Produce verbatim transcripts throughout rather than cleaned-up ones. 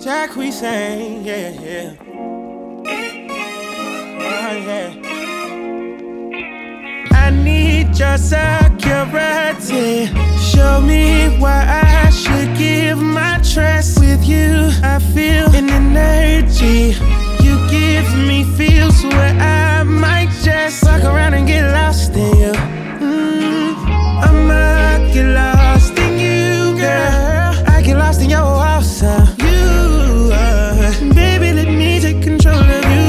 Jack we sang, yeah, yeah. Oh, yeah. I need your security. Show me why I should give my trust. With you, I feel an energy. You give me feels where I might just walk around and get lost in you. Mm, I'ma get lost in you, girl. I get lost in your house, uh, you, uh, baby, let me take control of you.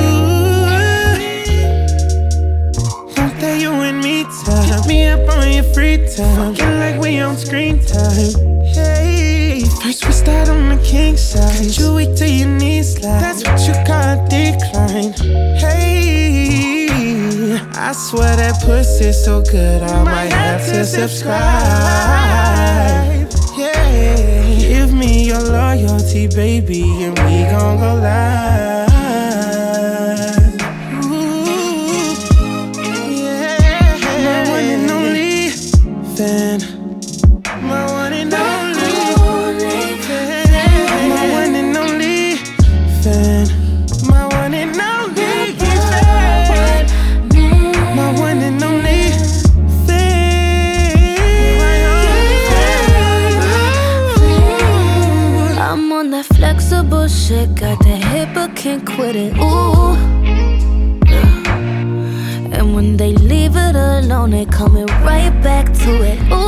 Don't that you and me time. Hit me up on your free time. Fucking like we on screen time. Hey, first we start on the king side. You wait till your knees slide. That's what you call decline. Hey, I swear that pussy's so good I might have to subscribe. Yeah, give me your loyalty, baby, and we gon' go live. Ooh, yeah, my one and only fan. My one and only fan. My one and only fan. My one and only fan. My one and only fan. I'm on that flexible shit, got that hip but can't quit it. Ooh, yeah. And when they leave it alone, they coming right back to it. Ooh,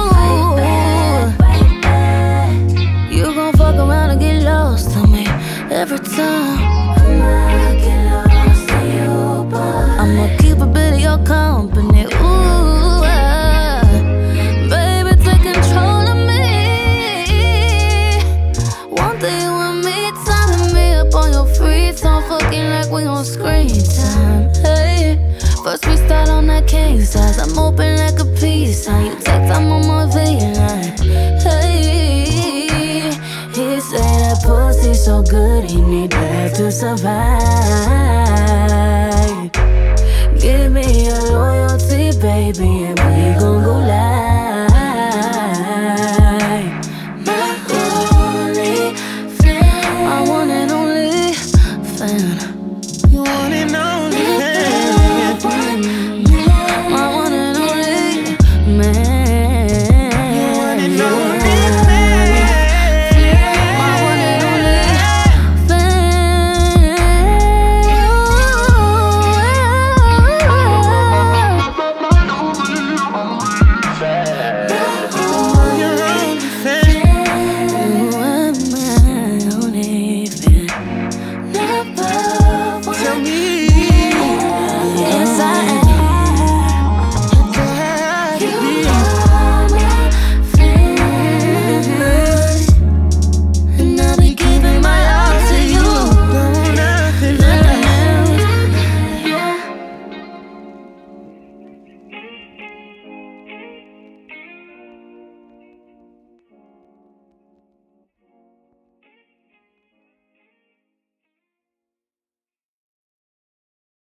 you gon' fuck around and get lost on me every time. I'ma get lost in you, but I'ma keep a bit of your company. Ooh, ah. Baby, take control of me. One thing you and me, timing me up on your free time, fucking like we on screen time. Hey, first we start on that king size. I'm open like a peace sign. You text, I'm on my V line. Hey, he say that pussy so good, he need that to survive. Give me your loyalty, baby, and we gon' go live.